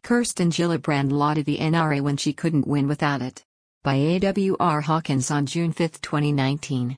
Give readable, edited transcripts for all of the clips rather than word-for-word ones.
Kirsten Gillibrand lauded the NRA when she couldn't win without it. By A.W.R. Hawkins on June 5, 2019.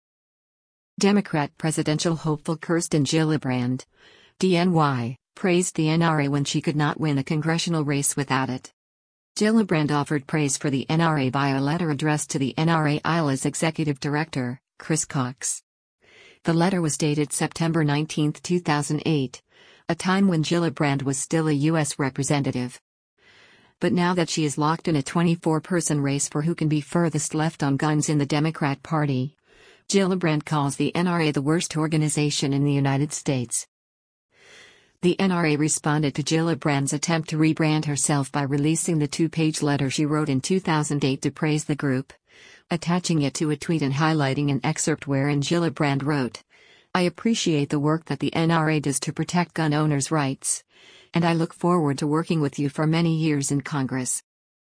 Democrat presidential hopeful Kirsten Gillibrand, DNY, praised the NRA when she could not win a congressional race without it. Gillibrand offered praise for the NRA via a letter addressed to the NRA Isla's executive director, Chris Cox. The letter was dated September 19, 2008, a time when Gillibrand was still a U.S. representative. But now that she is locked in a 24-person race for who can be furthest left on guns in the Democrat Party, Gillibrand calls the NRA the worst organization in the United States. The NRA responded to Gillibrand's attempt to rebrand herself by releasing the two-page letter she wrote in 2008 to praise the group, attaching it to a tweet and highlighting an excerpt wherein Gillibrand wrote, "I appreciate the work that the NRA does to protect gun owners' rights, and I look forward to working with you for many years in Congress.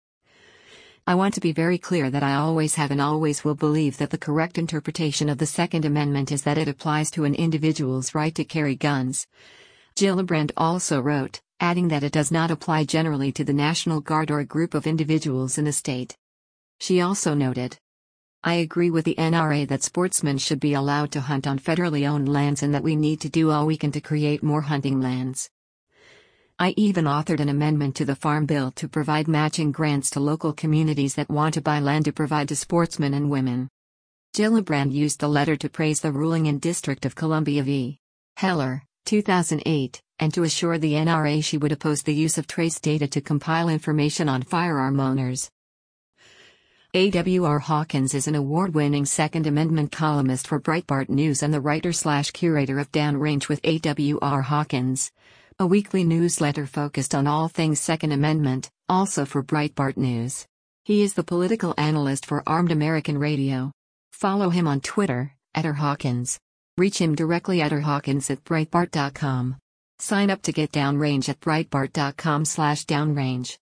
I want to be very clear that I always have and always will believe that the correct interpretation of the Second Amendment is that it applies to an individual's right to carry guns." Gillibrand also wrote, adding that it does not apply generally to the National Guard or a group of individuals in the state. She also noted, "I agree with the NRA that sportsmen should be allowed to hunt on federally owned lands and that we need to do all we can to create more hunting lands. I even authored an amendment to the Farm Bill to provide matching grants to local communities that want to buy land to provide to sportsmen and women." Gillibrand used the letter to praise the ruling in District of Columbia v. Heller, 2008, and to assure the NRA she would oppose the use of trace data to compile information on firearm owners. A.W.R. Hawkins is an award-winning Second Amendment columnist for Breitbart News and the writer/curator of Downrange with A.W.R. Hawkins, a weekly newsletter focused on all things Second Amendment, also for Breitbart News. He is the political analyst for Armed American Radio. Follow him on Twitter, @RHawkins. Reach him directly at rhawkins@breitbart.com. Sign up to get Downrange at breitbart.com/downrange.